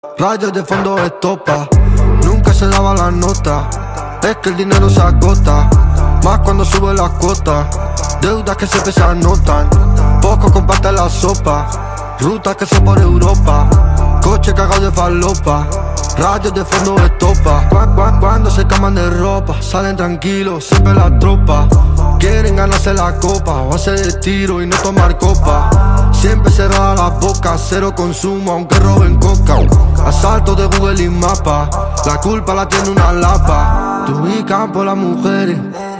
Rayos de fondo estopa, nunca se daba la nota. Es que el dinero se agota, más cuando sube la cuota. Deudas que siempre se anotan, poco comparte la sopa. Rutas que son por Europa, coche cagado de falopa. Rayos de fondo estopa, cuando se caman de ropa. Salen tranquilos, siempre la tropa. Quieren ganarse la copa o hacer el tiro y no tomar copa. Siempre cerrada la boca, cero consumo aunque roben coca. Asalto de Google y mapa, la culpa la tiene una lapa. Te ubican por las mujeres